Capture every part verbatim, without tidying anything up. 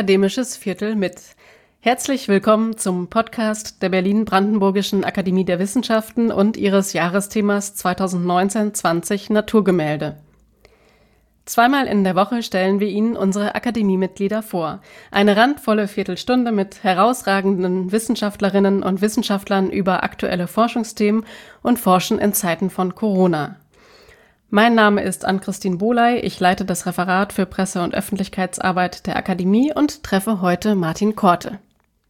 Akademisches Viertel mit. Herzlich willkommen zum Podcast der Berlin-Brandenburgischen Akademie der Wissenschaften und ihres Jahresthemas zwanzig neunzehn zwanzig Naturgemälde. Zweimal in der Woche stellen wir Ihnen unsere Akademiemitglieder vor. Eine randvolle Viertelstunde mit herausragenden Wissenschaftlerinnen und Wissenschaftlern über aktuelle Forschungsthemen und Forschen in Zeiten von Corona. Mein Name ist Ann-Christine Boley, ich leite das Referat für Presse- und Öffentlichkeitsarbeit der Akademie und treffe heute Martin Korte.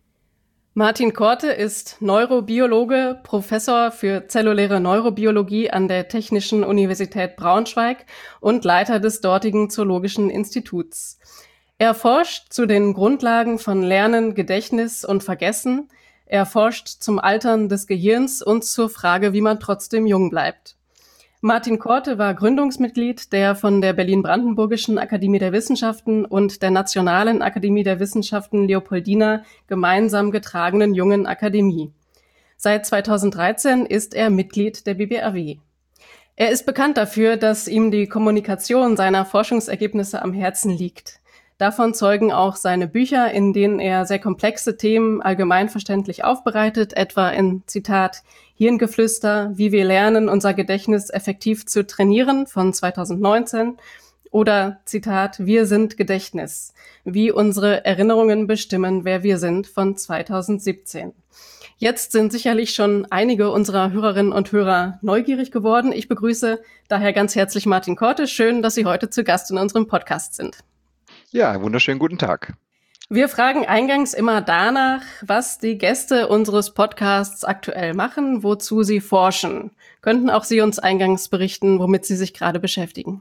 Martin Korte ist Neurobiologe, Professor für zelluläre Neurobiologie an der Technischen Universität Braunschweig und Leiter des dortigen Zoologischen Instituts. Er forscht zu den Grundlagen von Lernen, Gedächtnis und Vergessen. Er forscht zum Altern des Gehirns und zur Frage, wie man trotzdem jung bleibt. Martin Korte war Gründungsmitglied der von der Berlin-Brandenburgischen Akademie der Wissenschaften und der Nationalen Akademie der Wissenschaften Leopoldina gemeinsam getragenen Jungen Akademie. Seit zweitausenddreizehn ist er Mitglied der B B A W. Er ist bekannt dafür, dass ihm die Kommunikation seiner Forschungsergebnisse am Herzen liegt. Davon zeugen auch seine Bücher, in denen er sehr komplexe Themen allgemeinverständlich aufbereitet, etwa in, Zitat, Hirngeflüster, wie wir lernen, unser Gedächtnis effektiv zu trainieren von zweitausendneunzehn oder, Zitat, Wir sind Gedächtnis, wie unsere Erinnerungen bestimmen, wer wir sind von zweitausendsiebzehn. Jetzt sind sicherlich schon einige unserer Hörerinnen und Hörer neugierig geworden. Ich begrüße daher ganz herzlich Martin Korte. Schön, dass Sie heute zu Gast in unserem Podcast sind. Ja, wunderschönen guten Tag. Wir fragen eingangs immer danach, was die Gäste unseres Podcasts aktuell machen, wozu sie forschen. Könnten auch Sie uns eingangs berichten, womit Sie sich gerade beschäftigen?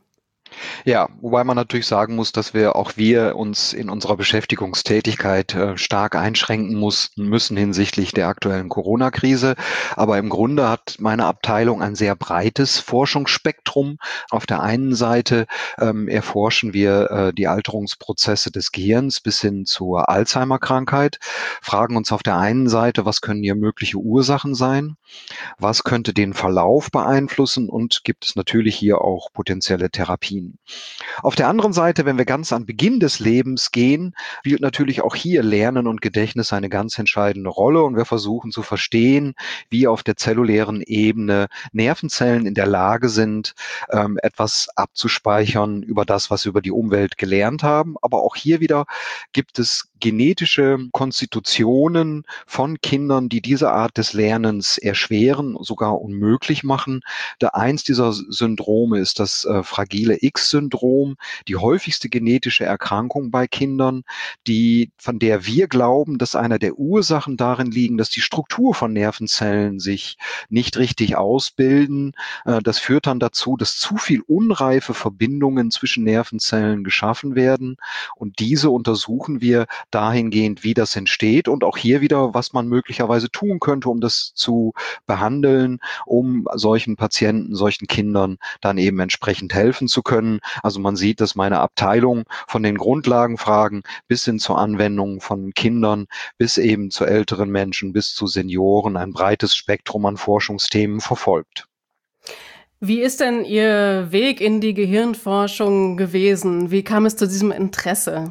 Ja, wobei man natürlich sagen muss, dass wir auch wir uns in unserer Beschäftigungstätigkeit äh, stark einschränken mussten, müssen hinsichtlich der aktuellen Corona-Krise. Aber im Grunde hat meine Abteilung ein sehr breites Forschungsspektrum. Auf der einen Seite ähm, erforschen wir äh, die Alterungsprozesse des Gehirns bis hin zur Alzheimer-Krankheit, fragen uns auf der einen Seite, was können hier mögliche Ursachen sein, was könnte den Verlauf beeinflussen und gibt es natürlich hier auch potenzielle Therapien. Auf der anderen Seite, wenn wir ganz an Beginn des Lebens gehen, spielt natürlich auch hier Lernen und Gedächtnis eine ganz entscheidende Rolle und wir versuchen zu verstehen, wie auf der zellulären Ebene Nervenzellen in der Lage sind, ähm, etwas abzuspeichern über das, was sie über die Umwelt gelernt haben. Aber auch hier wieder gibt es genetische Konstitutionen von Kindern, die diese Art des Lernens erschweren, sogar unmöglich machen. Da eins dieser Syndrome ist das äh, fragile X-Syndrom, die häufigste genetische Erkrankung bei Kindern, die, von der wir glauben, dass einer der Ursachen darin liegen, dass die Struktur von Nervenzellen sich nicht richtig ausbilden. Äh, das führt dann dazu, dass zu viel unreife Verbindungen zwischen Nervenzellen geschaffen werden und diese untersuchen wir dahingehend, wie das entsteht und auch hier wieder, was man möglicherweise tun könnte, um das zu behandeln, um solchen Patienten, solchen Kindern dann eben entsprechend helfen zu können. Also man sieht, dass meine Abteilung von den Grundlagenfragen bis hin zur Anwendung von Kindern, bis eben zu älteren Menschen, bis zu Senioren ein breites Spektrum an Forschungsthemen verfolgt. Wie ist denn Ihr Weg in die Gehirnforschung gewesen? Wie kam es zu diesem Interesse?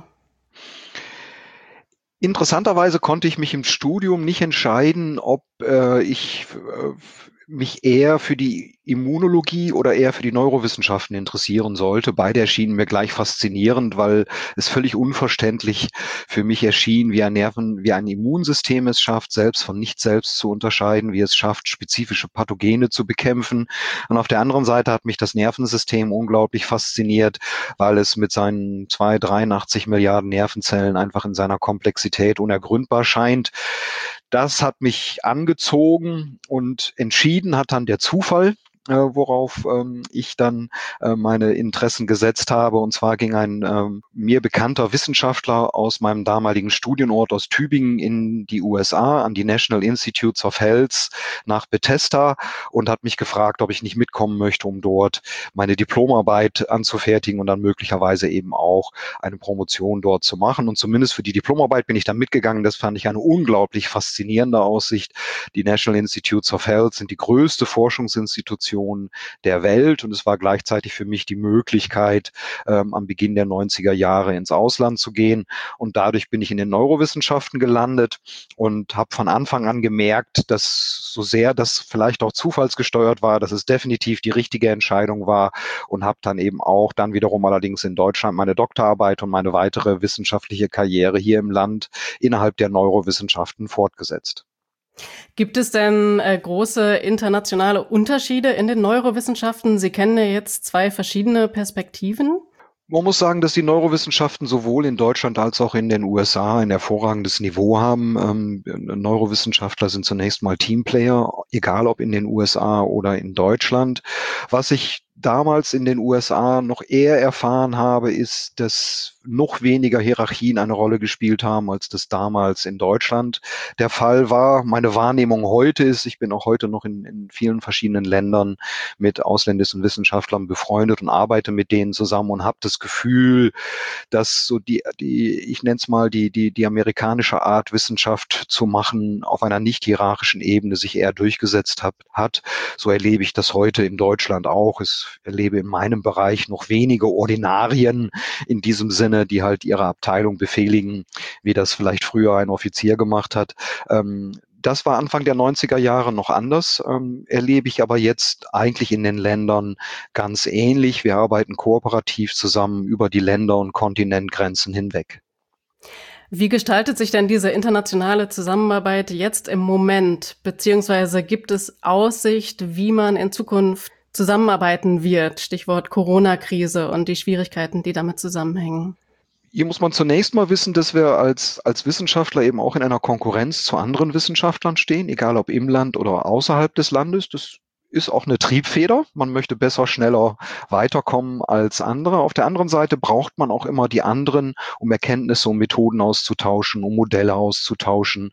Interessanterweise konnte ich mich im Studium nicht entscheiden, ob äh, ich äh, mich eher für die Immunologie oder eher für die Neurowissenschaften interessieren sollte. Beide erschienen mir gleich faszinierend, weil es völlig unverständlich für mich erschien, wie ein Nerven, wie ein Immunsystem es schafft, selbst von nicht selbst zu unterscheiden, wie es schafft, spezifische Pathogene zu bekämpfen. Und auf der anderen Seite hat mich das Nervensystem unglaublich fasziniert, weil es mit seinen zwei, dreiundachtzig Milliarden Nervenzellen einfach in seiner Komplexität unergründbar scheint. Das hat mich angezogen und entschieden hat dann der Zufall, äh, worauf ähm, ich dann äh, meine Interessen gesetzt habe. Und zwar ging ein ähm, mir bekannter Wissenschaftler aus meinem damaligen Studienort aus Tübingen in die U S A, an die National Institutes of Health nach Bethesda und hat mich gefragt, ob ich nicht mitkommen möchte, um dort meine Diplomarbeit anzufertigen und dann möglicherweise eben auch eine Promotion dort zu machen. Und zumindest für die Diplomarbeit bin ich dann mitgegangen. Das fand ich eine unglaublich faszinierende Aussicht. Die National Institutes of Health sind die größte Forschungsinstitution Institution der Welt. Und es war gleichzeitig für mich die Möglichkeit, ähm, am Beginn der neunziger Jahre ins Ausland zu gehen. Und dadurch bin ich in den Neurowissenschaften gelandet und habe von Anfang an gemerkt, dass so sehr das vielleicht auch zufallsgesteuert war, dass es definitiv die richtige Entscheidung war, und habe dann eben auch dann wiederum allerdings in Deutschland meine Doktorarbeit und meine weitere wissenschaftliche Karriere hier im Land innerhalb der Neurowissenschaften fortgesetzt. Gibt es denn äh, große internationale Unterschiede in den Neurowissenschaften? Sie kennen ja jetzt zwei verschiedene Perspektiven. Man muss sagen, dass die Neurowissenschaften sowohl in Deutschland als auch in den U S A ein hervorragendes Niveau haben. Ähm, Neurowissenschaftler sind zunächst mal Teamplayer, egal ob in den U S A oder in Deutschland. Was ich damals in den U S A noch eher erfahren habe, ist, dass noch weniger Hierarchien eine Rolle gespielt haben, als das damals in Deutschland der Fall war. Meine Wahrnehmung heute ist, ich bin auch heute noch in, in vielen verschiedenen Ländern mit ausländischen Wissenschaftlern befreundet und arbeite mit denen zusammen und habe das Gefühl, dass so die, die ich nenne es mal, die, die, die amerikanische Art, Wissenschaft zu machen, auf einer nicht hierarchischen Ebene sich eher durchgesetzt hat. hat. So erlebe ich das heute in Deutschland auch. Ich erlebe in meinem Bereich noch wenige Ordinarien in diesem Sinne, die halt ihre Abteilung befehligen, wie das vielleicht früher ein Offizier gemacht hat. Ähm, Das war Anfang der neunziger Jahre noch anders, ähm, erlebe ich aber jetzt eigentlich in den Ländern ganz ähnlich. Wir arbeiten kooperativ zusammen über die Länder- und Kontinentgrenzen hinweg. Wie gestaltet sich denn diese internationale Zusammenarbeit jetzt im Moment? Beziehungsweise gibt es Aussicht, wie man in Zukunft zusammenarbeiten wird? Stichwort Corona-Krise und die Schwierigkeiten, die damit zusammenhängen. Hier muss man zunächst mal wissen, dass wir als, als Wissenschaftler eben auch in einer Konkurrenz zu anderen Wissenschaftlern stehen, egal ob im Land oder außerhalb des Landes. Das ist auch eine Triebfeder. Man möchte besser, schneller weiterkommen als andere. Auf der anderen Seite braucht man auch immer die anderen, um Erkenntnisse und Methoden auszutauschen, um Modelle auszutauschen.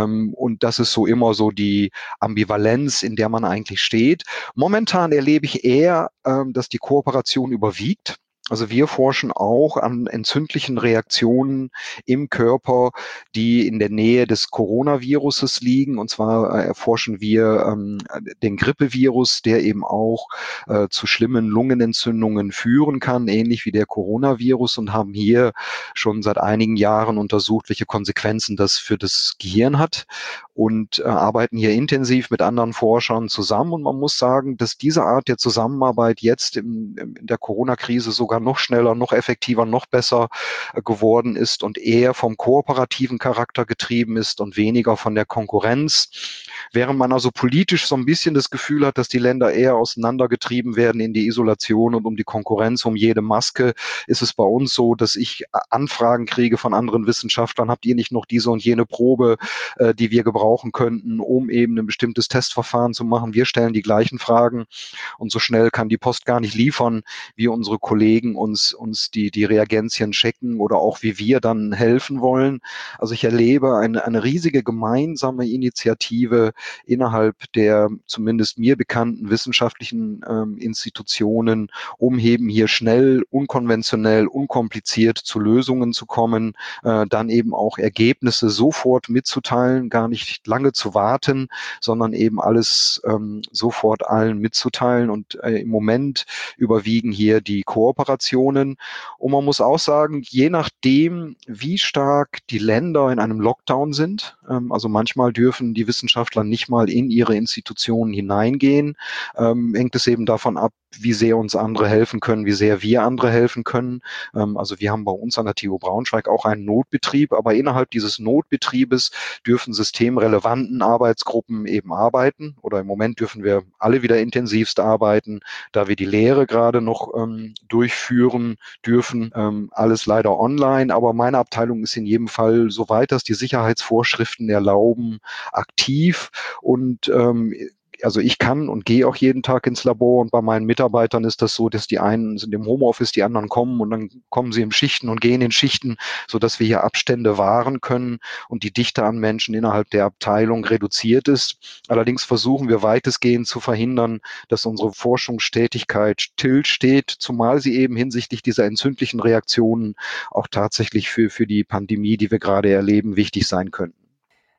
Und das ist so immer so die Ambivalenz, in der man eigentlich steht. Momentan erlebe ich eher, dass die Kooperation überwiegt. Also wir forschen auch an entzündlichen Reaktionen im Körper, die in der Nähe des Coronaviruses liegen. Und zwar äh, erforschen wir ähm, den Grippevirus, der eben auch äh, zu schlimmen Lungenentzündungen führen kann, ähnlich wie der Coronavirus, und haben hier schon seit einigen Jahren untersucht, welche Konsequenzen das für das Gehirn hat, und äh, arbeiten hier intensiv mit anderen Forschern zusammen. Und man muss sagen, dass diese Art der Zusammenarbeit jetzt im, in der Corona-Krise sogar noch schneller, noch effektiver, noch besser äh, geworden ist und eher vom kooperativen Charakter getrieben ist und weniger von der Konkurrenz. Während man also politisch so ein bisschen das Gefühl hat, dass die Länder eher auseinandergetrieben werden in die Isolation und um die Konkurrenz um jede Maske, ist es bei uns so, dass ich Anfragen kriege von anderen Wissenschaftlern: Habt ihr nicht noch diese und jene Probe, äh, die wir gebrauchen könnten, um eben ein bestimmtes Testverfahren zu machen? Wir stellen die gleichen Fragen, und so schnell kann die Post gar nicht liefern, wie unsere Kollegen uns, uns die, die Reagenzien checken oder auch wie wir dann helfen wollen. Also ich erlebe eine, eine riesige gemeinsame Initiative innerhalb der zumindest mir bekannten wissenschaftlichen ähm, Institutionen, um eben hier schnell, unkonventionell, unkompliziert zu Lösungen zu kommen, äh, dann eben auch Ergebnisse sofort mitzuteilen, gar nicht lange zu warten, sondern eben alles ähm, sofort allen mitzuteilen. Und äh, im Moment überwiegen hier die Kooperationen. Und man muss auch sagen, je nachdem, wie stark die Länder in einem Lockdown sind, ähm, also manchmal dürfen die Wissenschaftler nicht mal in ihre Institutionen hineingehen, ähm, hängt es eben davon ab, wie sehr uns andere helfen können, wie sehr wir andere helfen können. Ähm, also wir haben bei uns an der T U Braunschweig auch einen Notbetrieb, aber innerhalb dieses Notbetriebes dürfen systemrelevanten Arbeitsgruppen eben arbeiten, oder im Moment dürfen wir alle wieder intensivst arbeiten, da wir die Lehre gerade noch ähm, durchführen dürfen. Ähm, alles leider online, aber meine Abteilung ist in jedem Fall, soweit das die Sicherheitsvorschriften erlauben, aktiv. Und ähm, also ich kann und gehe auch jeden Tag ins Labor, und bei meinen Mitarbeitern ist das so, dass die einen sind im Homeoffice, die anderen kommen, und dann kommen sie in Schichten und gehen in Schichten, sodass wir hier Abstände wahren können und die Dichte an Menschen innerhalb der Abteilung reduziert ist. Allerdings versuchen wir weitestgehend zu verhindern, dass unsere Forschungstätigkeit stillsteht, zumal sie eben hinsichtlich dieser entzündlichen Reaktionen auch tatsächlich für, für die Pandemie, die wir gerade erleben, wichtig sein könnten.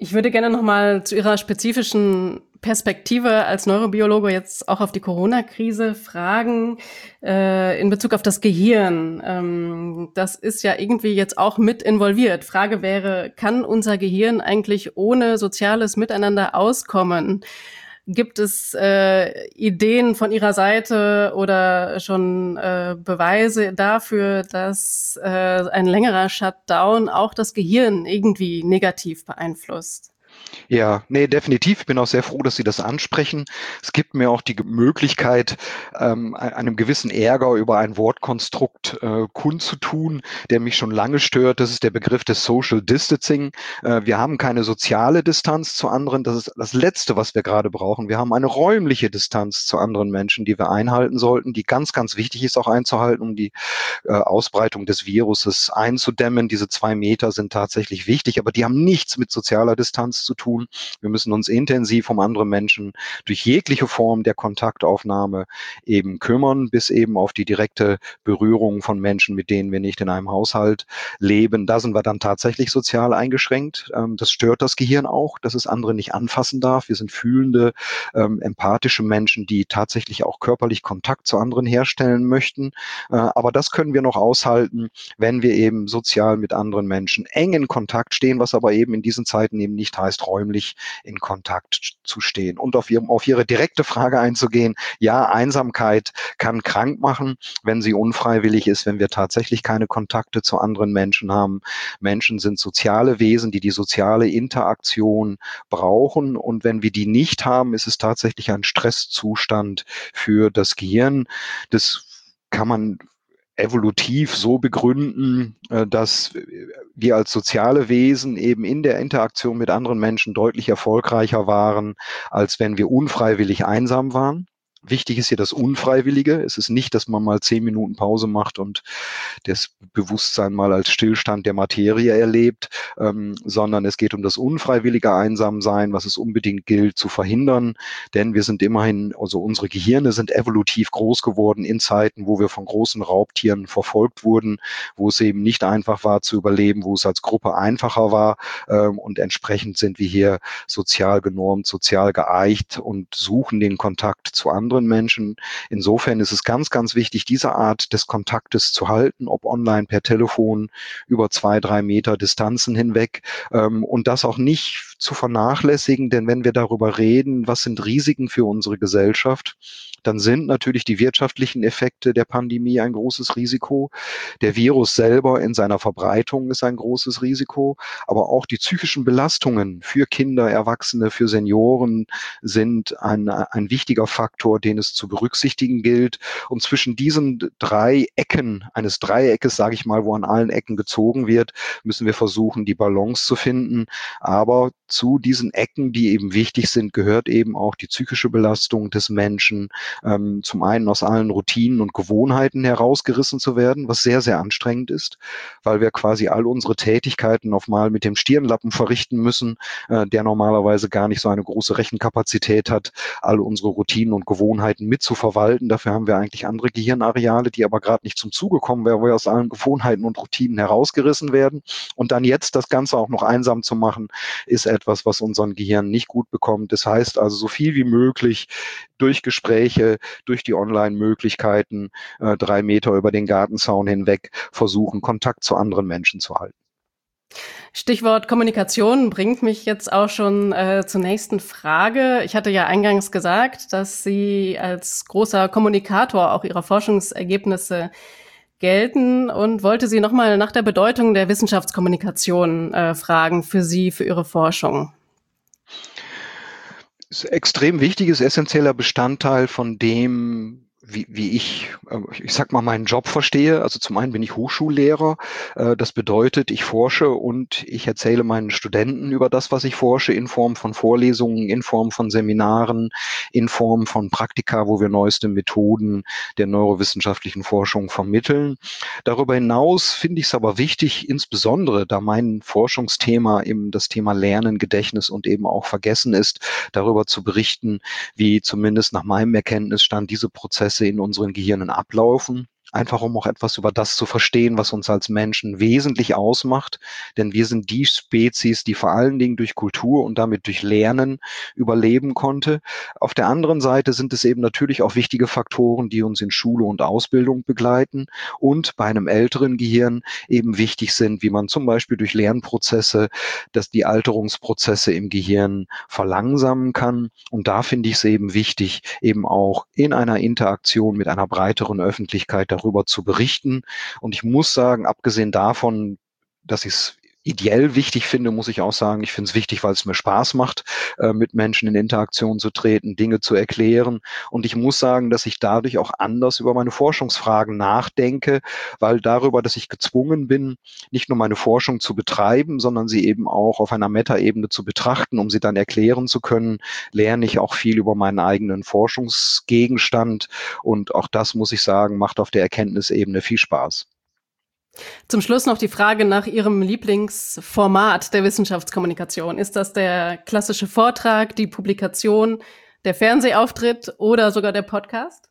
Ich würde gerne noch mal zu Ihrer spezifischen Perspektive als Neurobiologe jetzt auch auf die Corona-Krise fragen, äh, in Bezug auf das Gehirn. Ähm, das ist ja irgendwie jetzt auch mit involviert. Frage wäre, kann unser Gehirn eigentlich ohne soziales Miteinander auskommen? Gibt es äh, Ideen von Ihrer Seite oder schon äh, Beweise dafür, dass äh, ein längerer Shutdown auch das Gehirn irgendwie negativ beeinflusst? Ja, nee, definitiv. Ich bin auch sehr froh, dass Sie das ansprechen. Es gibt mir auch die Ge- Möglichkeit, ähm, ein- einem gewissen Ärger über ein Wortkonstrukt äh, kundzutun, der mich schon lange stört. Das ist der Begriff des Social Distancing. Äh, wir haben keine soziale Distanz zu anderen. Das ist das Letzte, was wir gerade brauchen. Wir haben eine räumliche Distanz zu anderen Menschen, die wir einhalten sollten, die ganz, ganz wichtig ist auch einzuhalten, um die äh, Ausbreitung des Viruses einzudämmen. Diese zwei Meter sind tatsächlich wichtig, aber die haben nichts mit sozialer Distanz zu tun. Wir müssen uns intensiv um andere Menschen durch jegliche Form der Kontaktaufnahme eben kümmern, bis eben auf die direkte Berührung von Menschen, mit denen wir nicht in einem Haushalt leben. Da sind wir dann tatsächlich sozial eingeschränkt. Ähm, das stört das Gehirn auch, dass es andere nicht anfassen darf. Wir sind fühlende, ähm, empathische Menschen, die tatsächlich auch körperlich Kontakt zu anderen herstellen möchten. Äh, aber das können wir noch aushalten, wenn wir eben sozial mit anderen Menschen eng in Kontakt stehen, was aber eben in diesen Zeiten eben nicht heißt, räumlich in Kontakt zu stehen. Und auf, ihr, auf Ihre direkte Frage einzugehen, ja, Einsamkeit kann krank machen, wenn sie unfreiwillig ist, wenn wir tatsächlich keine Kontakte zu anderen Menschen haben. Menschen sind soziale Wesen, die die soziale Interaktion brauchen. Und wenn wir die nicht haben, ist es tatsächlich ein Stresszustand für das Gehirn. Das kann man evolutiv so begründen, äh, dass wir als soziale Wesen eben in der Interaktion mit anderen Menschen deutlich erfolgreicher waren, als wenn wir unfreiwillig einsam waren. Wichtig ist hier das Unfreiwillige. Es ist nicht, dass man mal zehn Minuten Pause macht und das Bewusstsein mal als Stillstand der Materie erlebt, ähm, sondern es geht um das unfreiwillige Einsamsein, was es unbedingt gilt zu verhindern. Denn wir sind immerhin, also unsere Gehirne sind evolutiv groß geworden in Zeiten, wo wir von großen Raubtieren verfolgt wurden, wo es eben nicht einfach war zu überleben, wo es als Gruppe einfacher war. Ähm, und entsprechend sind wir hier sozial genormt, sozial geeicht und suchen den Kontakt zu anderen Menschen. Insofern ist es ganz, ganz wichtig, diese Art des Kontaktes zu halten, ob online, per Telefon, über zwei, drei Meter Distanzen hinweg, ähm, und das auch nicht zu vernachlässigen, denn wenn wir darüber reden, was sind Risiken für unsere Gesellschaft, dann sind natürlich die wirtschaftlichen Effekte der Pandemie ein großes Risiko. Der Virus selber in seiner Verbreitung ist ein großes Risiko, aber auch die psychischen Belastungen für Kinder, Erwachsene, für Senioren sind ein, ein wichtiger Faktor, den es zu berücksichtigen gilt. Und zwischen diesen drei Ecken eines Dreieckes, sage ich mal, wo an allen Ecken gezogen wird, müssen wir versuchen, die Balance zu finden. Aber zu diesen Ecken, die eben wichtig sind, gehört eben auch die psychische Belastung des Menschen, ähm, zum einen aus allen Routinen und Gewohnheiten herausgerissen zu werden, was sehr, sehr anstrengend ist, weil wir quasi all unsere Tätigkeiten auf mal mit dem Stirnlappen verrichten müssen, äh, der normalerweise gar nicht so eine große Rechenkapazität hat, all unsere Routinen und Gewohnheiten mitzuverwalten. Dafür haben wir eigentlich andere Gehirnareale, die aber gerade nicht zum Zuge kommen, weil wir aus allen Gewohnheiten und Routinen herausgerissen werden. Und dann jetzt das Ganze auch noch einsam zu machen, ist etwas, was unseren Gehirn nicht gut bekommt. Das heißt also, so viel wie möglich durch Gespräche, durch die Online-Möglichkeiten, äh, drei Meter über den Gartenzaun hinweg versuchen, Kontakt zu anderen Menschen zu halten. Stichwort Kommunikation bringt mich jetzt auch schon äh, zur nächsten Frage. Ich hatte ja eingangs gesagt, dass Sie als großer Kommunikator auch Ihrer Forschungsergebnisse gelten und wollte Sie nochmal nach der Bedeutung der Wissenschaftskommunikation äh, fragen für Sie, für Ihre Forschung. Ist extrem wichtiges, essentieller Bestandteil von dem, wie, wie ich, ich sag mal, meinen Job verstehe. Also zum einen bin ich Hochschullehrer. Das bedeutet, ich forsche und ich erzähle meinen Studenten über das, was ich forsche, in Form von Vorlesungen, in Form von Seminaren, in Form von Praktika, wo wir neueste Methoden der neurowissenschaftlichen Forschung vermitteln. Darüber hinaus finde ich es aber wichtig, insbesondere da mein Forschungsthema eben das Thema Lernen, Gedächtnis und eben auch Vergessen ist, darüber zu berichten, wie zumindest nach meinem Erkenntnisstand diese Prozesse in unseren Gehirnen ablaufen. einfach um auch etwas über das zu verstehen, was uns als Menschen wesentlich ausmacht. Denn wir sind die Spezies, die vor allen Dingen durch Kultur und damit durch Lernen überleben konnte. Auf der anderen Seite sind es eben natürlich auch wichtige Faktoren, die uns in Schule und Ausbildung begleiten und bei einem älteren Gehirn eben wichtig sind, wie man zum Beispiel durch Lernprozesse, dass die Alterungsprozesse im Gehirn verlangsamen kann. Und da finde ich es eben wichtig, eben auch in einer Interaktion mit einer breiteren Öffentlichkeit darüber zu berichten. Und ich muss sagen, abgesehen davon, dass ich es ideell wichtig finde, muss ich auch sagen, ich finde es wichtig, weil es mir Spaß macht, äh, mit Menschen in Interaktion zu treten, Dinge zu erklären. Und ich muss sagen, dass ich dadurch auch anders über meine Forschungsfragen nachdenke, weil darüber, dass ich gezwungen bin, nicht nur meine Forschung zu betreiben, sondern sie eben auch auf einer Metaebene zu betrachten, um sie dann erklären zu können, lerne ich auch viel über meinen eigenen Forschungsgegenstand. Und auch das, muss ich sagen, macht auf der Erkenntnisebene viel Spaß. Zum Schluss noch die Frage nach Ihrem Lieblingsformat der Wissenschaftskommunikation. Ist das der klassische Vortrag, die Publikation, der Fernsehauftritt oder sogar der Podcast?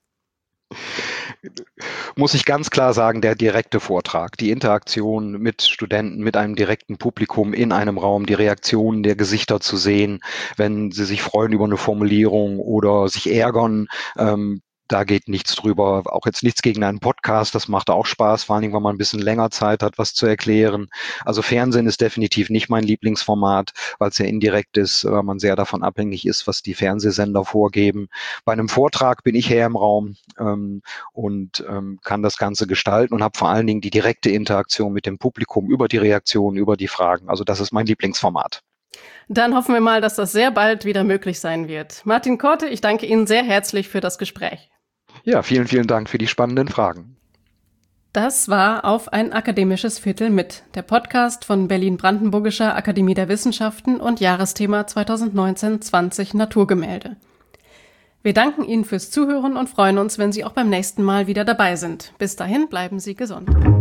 Muss ich ganz klar sagen, der direkte Vortrag, die Interaktion mit Studenten, mit einem direkten Publikum in einem Raum, die Reaktionen der Gesichter zu sehen, wenn sie sich freuen über eine Formulierung oder sich ärgern, ähm, da geht nichts drüber, auch jetzt nichts gegen einen Podcast, das macht auch Spaß, vor allem, wenn man ein bisschen länger Zeit hat, was zu erklären. Also Fernsehen ist definitiv nicht mein Lieblingsformat, weil es ja indirekt ist, weil man sehr davon abhängig ist, was die Fernsehsender vorgeben. Bei einem Vortrag bin ich eher im Raum ähm, und ähm, kann das Ganze gestalten und habe vor allen Dingen die direkte Interaktion mit dem Publikum über die Reaktionen, über die Fragen. Also das ist mein Lieblingsformat. Dann hoffen wir mal, dass das sehr bald wieder möglich sein wird. Martin Korte, ich danke Ihnen sehr herzlich für das Gespräch. Ja, vielen, vielen Dank für die spannenden Fragen. Das war Auf ein akademisches Viertel mit, der Podcast von Berlin-Brandenburgischer Akademie der Wissenschaften und Jahresthema zweitausendneunzehn zwanzig Naturgemälde. Wir danken Ihnen fürs Zuhören und freuen uns, wenn Sie auch beim nächsten Mal wieder dabei sind. Bis dahin bleiben Sie gesund.